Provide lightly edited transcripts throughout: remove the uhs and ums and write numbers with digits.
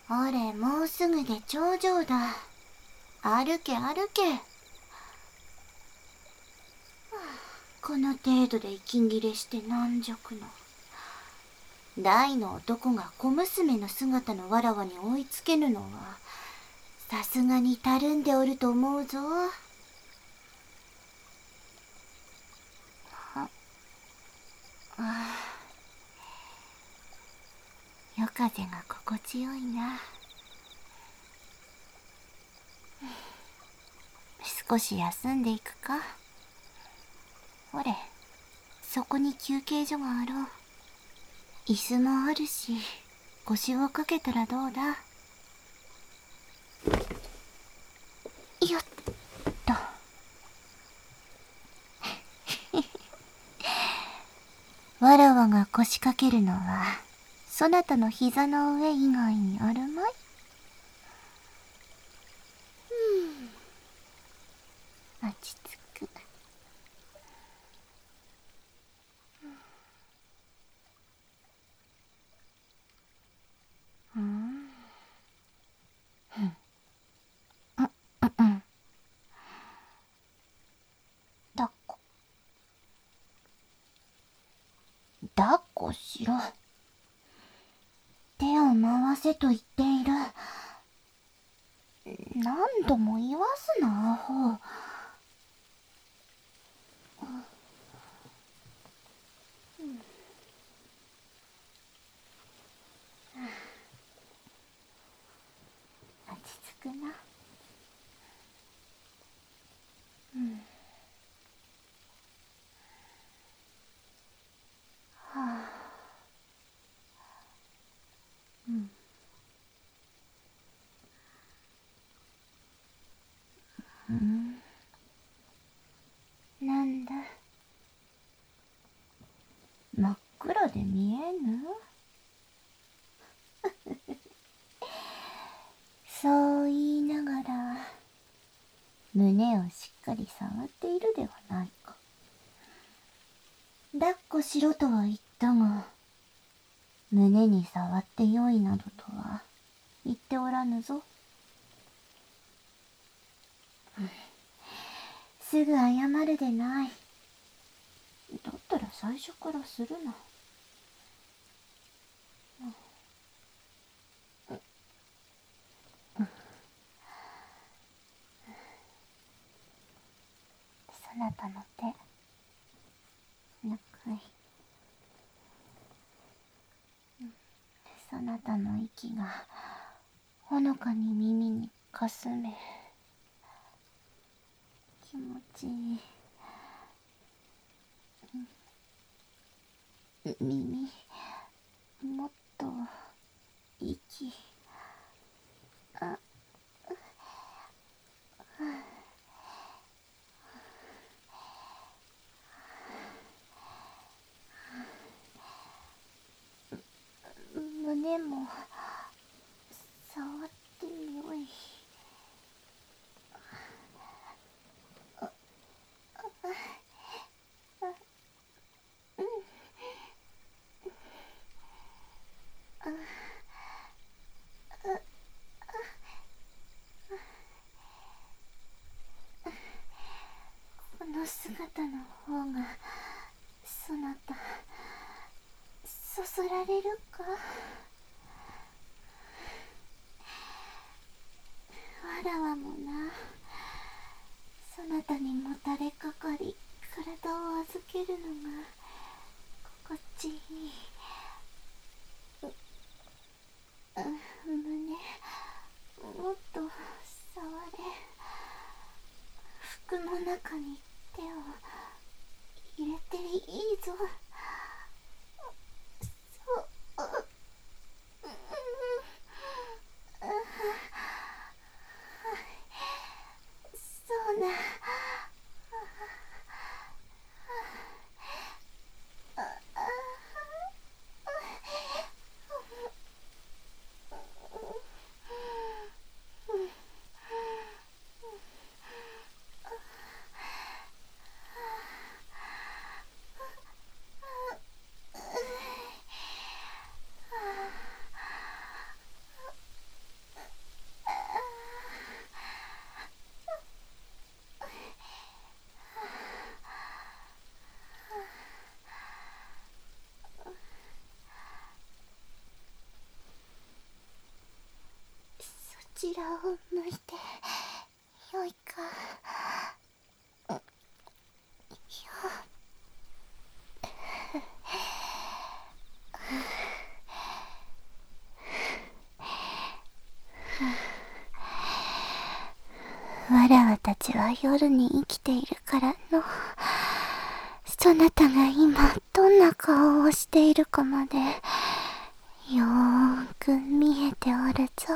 あれ、もうすぐで頂上だ。歩け歩け。この程度で息切れして軟弱の。大の男が小娘の姿のわらわに追いつけぬのは、さすがにたるんでおると思うぞ。夜風が心地よいな。少し休んでいくか。ほれ、そこに休憩所があろう。椅子もあるし、腰をかけたらどうだ。よっと。わらわが腰掛けるのは、そなたの膝の上以外にあるまい。落ち着く。抱っこ。抱っこしろ。手を回せと言っている。何度も言わすな、アホ。落ち着くな。なんだ。真っ暗で見えぬ？そう言いながら、胸をしっかり触っているではないか。抱っこしろとは言ったが、胸に触ってよいなどとは言っておらぬぞ。すぐ謝るでない。だったら最初からするな。そなたの手、ぬくい。そなたの息がほのかに耳にかすめ、気持ちいい。耳、もっと息。胸も触ってみよい。この姿の方がそなたそそられるか。わらわもな、そなたにもたれかかり体を預けるのが心地いい。胸もっと触れ。服の中に手を入れていいぞ。そうな。 を向いてよいか。わらわたちは夜に生きているからの。そなたが今どんな顔をしているかまでよーく見えておるぞ。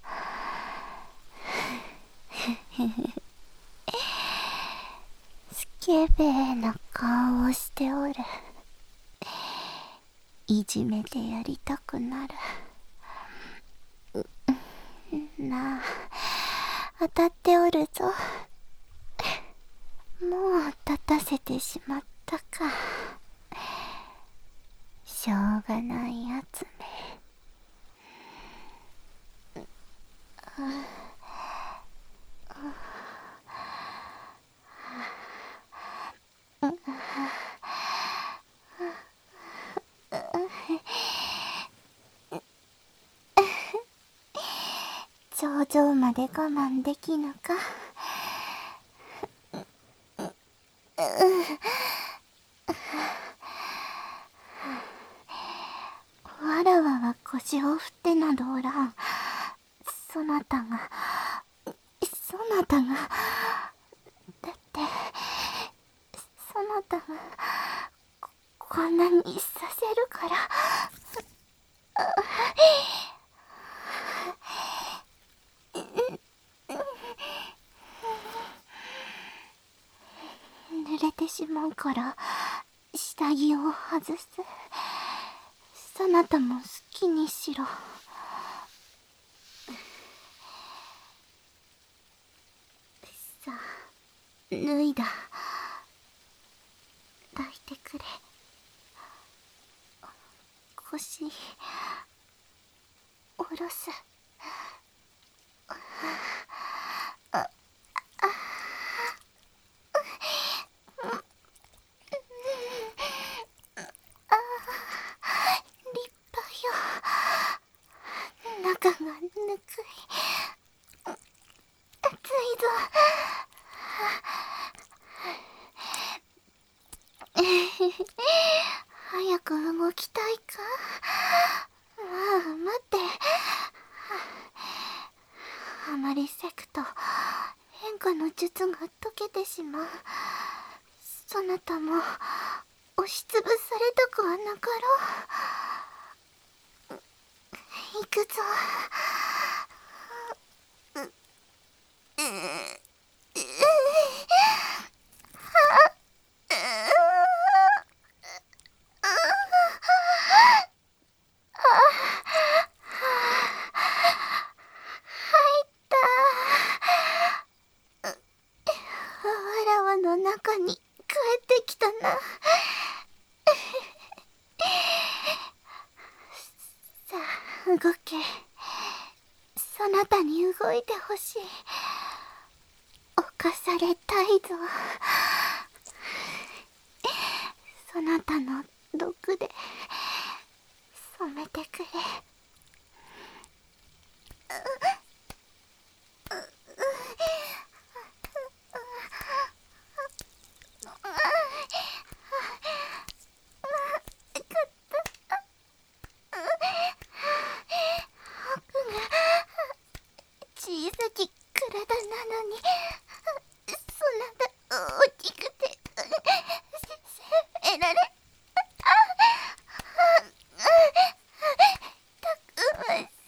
スケベーな顔をしておる。いじめてやりたくなる。なあ、当たっておるぞ。もう立たせてしまったか。しょうがないやつめ。頂上まで我慢できぬか。わらわは腰を振ってなどおらん。そなたがだってそなたがこんなにさせるから。濡れてしまうから下着を外す。そなたも好きにしろ。さあ、脱いだ。抱いてくれ。腰下ろす。立派よ。中がぬくい。熱いぞ。早く動きたいか。まあ待って。あまりせくと変化の術が解けてしまう。そなたも押しつぶされたくはなかろう。行くぞ。わらわの中に帰ってきたな。さあ動け。そなたに動いてほしい。侵されたいぞ。そなたの毒で染めてくれ。小さき体なのにそんな大きくて責められたくましい。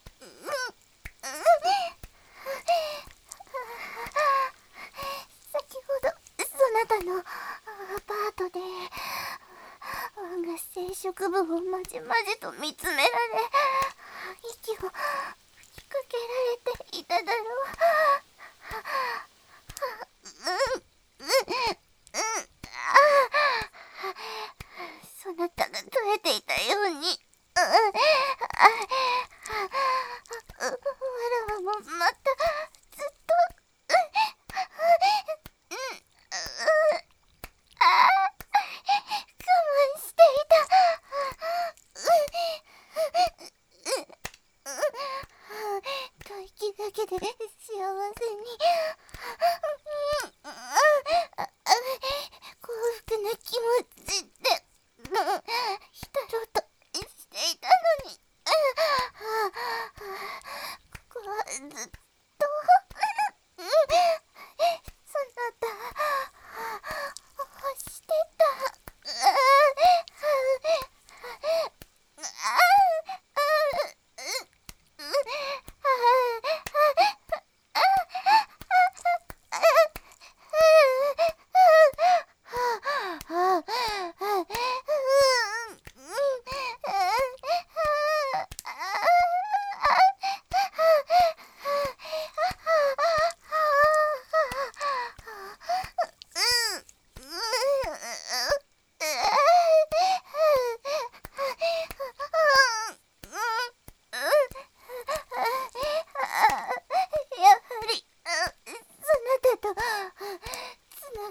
先ほどそなたのアパートで我が生殖部をまじまじと見つめられ息を吹きかけられていただろう。そなたが問えていたようにわらわもまたずっと我慢していた。と息だけで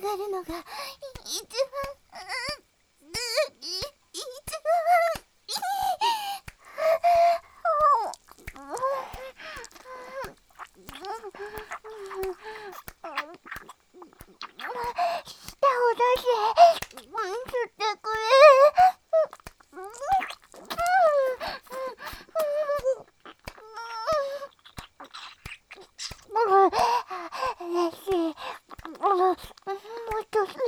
がるのが一番舌を出して吸ってくれ。嬉しい。もっとそれ。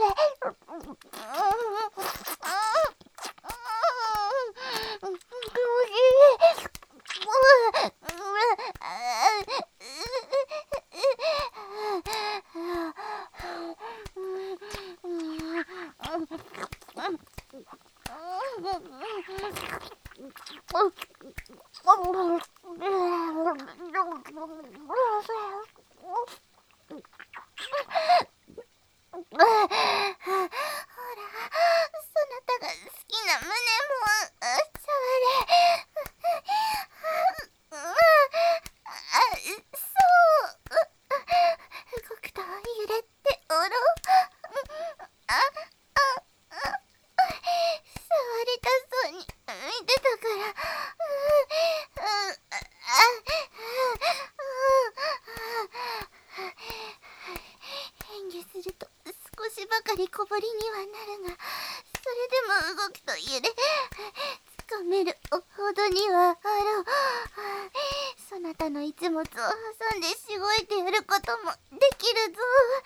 ほら、そなたが好きな胸も触れ。そう。動くと揺れておろう。触りたそうに見てたから。変化すると少しばかり小ぶりにはなるが、それでも動くと揺れ、つかめるほどにはあろう。そなたの一物を挟んでしごいてやることもできるぞ。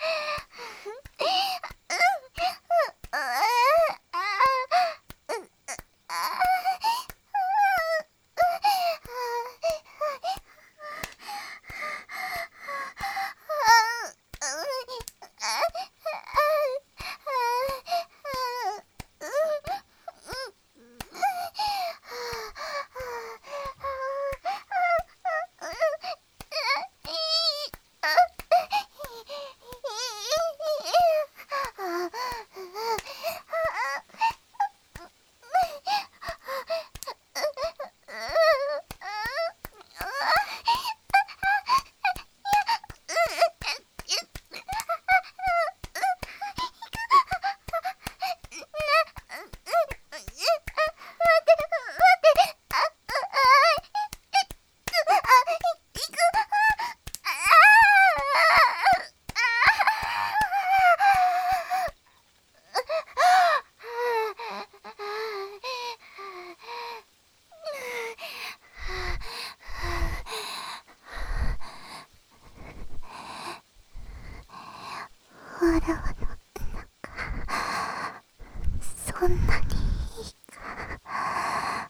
わらわの中、そんなにいいか。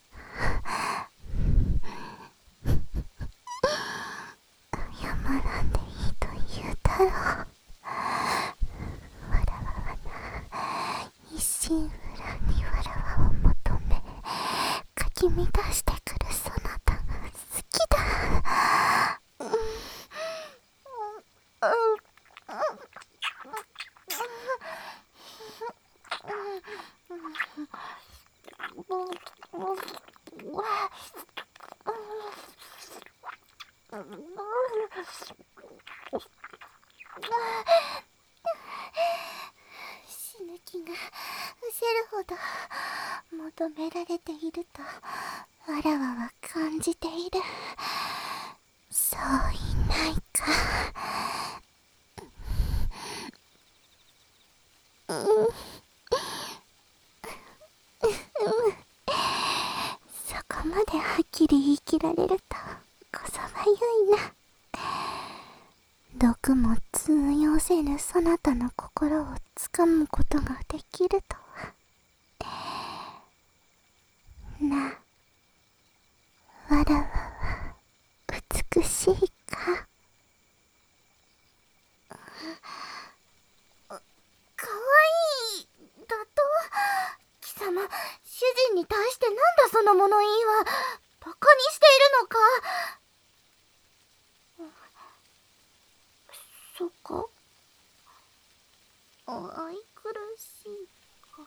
謝らんでいいと言うだろう。わらわはな、一心不乱にわらわを求め、かき乱してくるそなたが好きだ。死ぬ気が失せるほど求められているとわらわは感じている。そういないか。そこまではっきり言い切られるとこそはよいな。毒も通用せぬそなたの心をつかむことができるとは。な、わらわは美しいか。かわいいだと？貴様、主人に対してなんだその物言いは。バカにしているのか？そっか。愛くるしいか。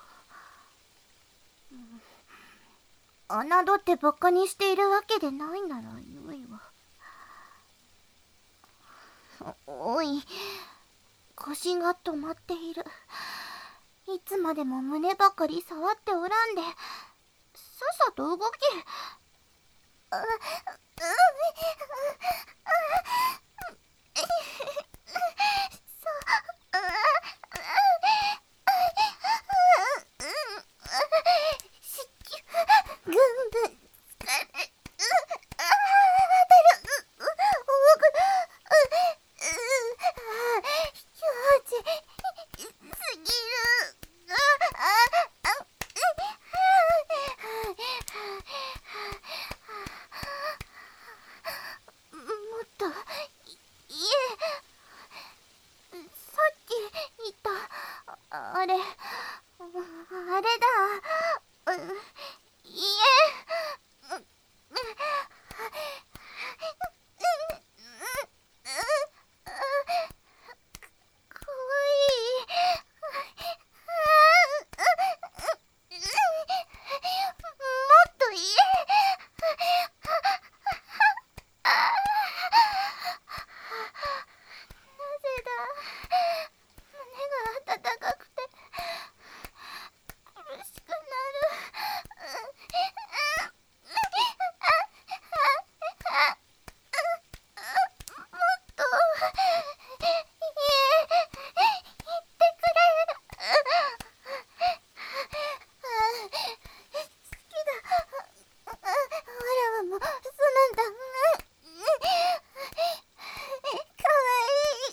侮ってバカにしているわけでないならよいわ。おい、 腰が止まっている。いつまでも胸ばかり触っておらんで、さっさと動け。ぐんぐん疲れる。あれだ。いえ。かわいい。もっと言え。なぜだ。胸が温かくて苦しくなる。もっと言ってくれ。好きだ。わらわもそうなんだ。かわいい。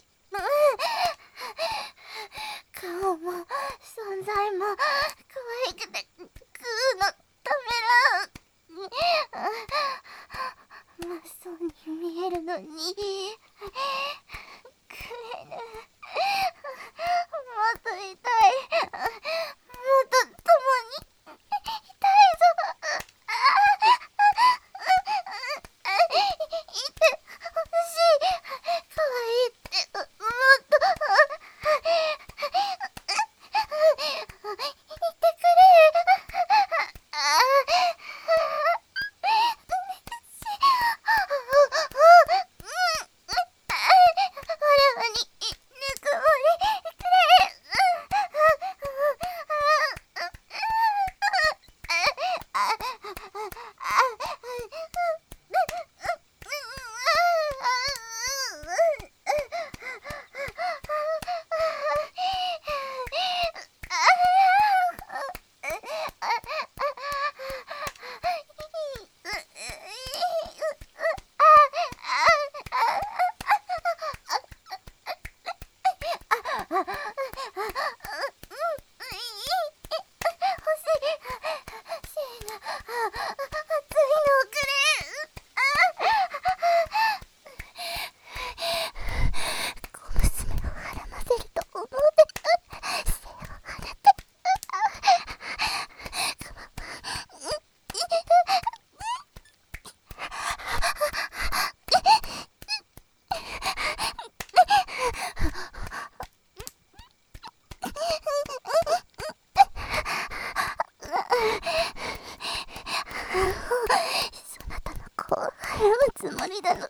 顔も存在も可愛くて食うのためらう。まっそうに見えるのに食えぬ。もっと痛い。もっと共に痛いぞ。いてほしい。可愛いってもっと言ってくれ。わらわにぬくもりくれ。そなたの子を払うつもりだのに。